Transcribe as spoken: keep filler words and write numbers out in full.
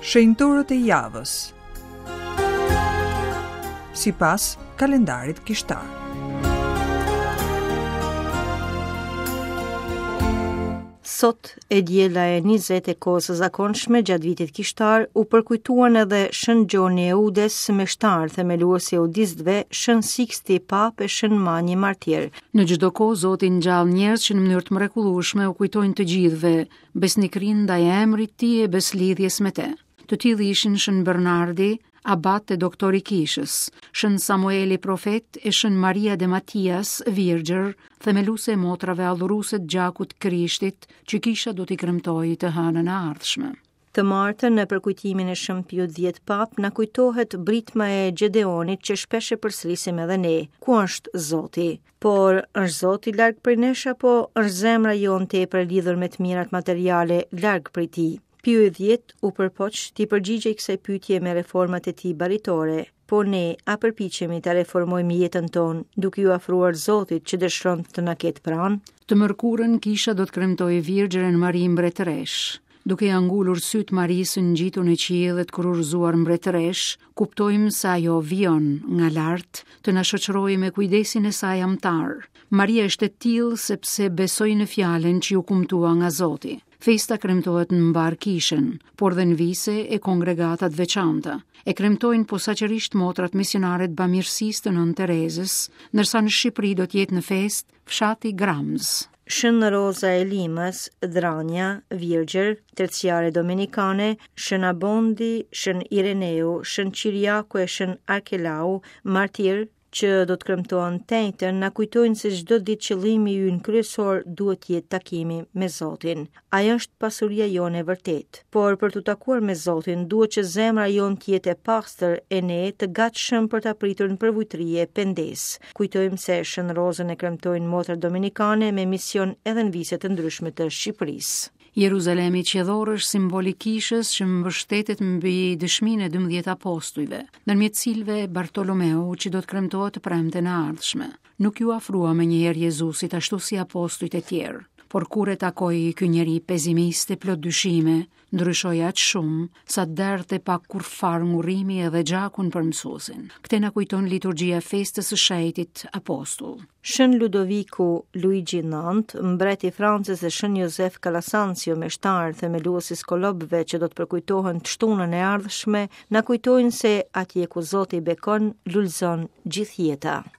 Shenjtorët e javës sipas kalendarit kishtar. Sot e diela e njëzet e kohës së zakonshme gjatë vitit kishtar u përkujtuan edhe Shën Gjoni e Udes me shtar themeluesi e udistëve, Shën Siksti Pap e Shën Manji Martir. Në çdo kohë Zoti ngjall njerëz që në mënyrë të mrekullueshme u kujtojnë të gjithëve besnikrinë ndaj emrit të tij e beslidhjes me te. Të tillë ishin Shën Bernardi, abat e doktori Kishës, Shën Samueli profet e Shën Maria de Matias, virgjër, themeluese e motrave adhuruese të gjakut Krishtit, që Kisha do t'i kremtojë të hënën e ardhshme. Të martën në përkujtimin e Shën Piut dhjetë Pap na kujtohet britma e Gjedeonit që shpesh e përsërisim edhe ne. Ku është Zoti? Por është Zoti larg prej nesh apo është zemra jon tepër lidhur me të mirat materiale larg prej tij? Piu dhjetë u përpoq t'i përgjigjej kësaj pyetje me reformat e tij baritore, po ne a përpiqemi ta reformojmë jetën tonë duke ju afruar Zotit që dëshiron të na ketë pranë? Të mërkurën Kisha do të kremtojë Virgjëren Mari mbretëresh. Duke ja ngulur syt Marisë ngjitur në qiellet kur urzuar mbretëresh, kuptojmë se ajo vijon nga lart të na shoqërojë me kujdesin e saj amtar. Maria është e tillë sepse besoi në fjalën që ju kumtua nga Zoti. Festa kremtohet në mbar Kishën, por dhe në vise e kongregatat veçanta. E kremtojnë posaçërisht motrat misionare të bamirësisë të Nën Terezës, ndërsa në Shqipëri do të jetë në fest fshati Gramz. Shën Roza e Limës, Dranja, Virgjër, Terciare Dominikane, Shën Abondi, Shën Ireneu, Shën Qiriaku e Shën Arkelau, Martir, që do të kremtohen tejtën, na kujtojnë se çdo ditë qëllimi ynë kryesor duhet jetë takimi me Zotin. Ajo është pasuria jone e vërtet. Por për të takuar me Zotin, duhet që zemra jonë të jetë e pastër e ne të gatshëm për të apritur në përvujtëri e pendes. Kujtojmë se Shën Rozën e kremtojnë motrat dominikane me mision edhe në vise të ndryshme të Shqipërisë. Jeruzalemi qellor është simboli Kishës që mbështetet mbi dëshminë e dymbëdhjetë apostujve, ndërmjet cilëve Bartolomeu që do të kremtohet të premten e ardhshme. Nuk ju afrua me njëherë Jezusit ashtu si apostujt e tjerë, por kur e takoi ky njeri pesimist e plot dyshime, ndryshoi aq shumë sa derte pa kurfar ngurrimi edhe gjakun për mësuesin. Këtë na kujton liturgjia e festës së Shëjtit Apostull. Shën Ludoviku Luigi nëntë, mbreti i Francës dhe Shën Josef Calasanzio me shtar themeluesi skolopëve që do të përkujtohen të shtunën e ardhshme, na kujtojnë se atje ku Zoti bekon, lulëzon gjithjeta.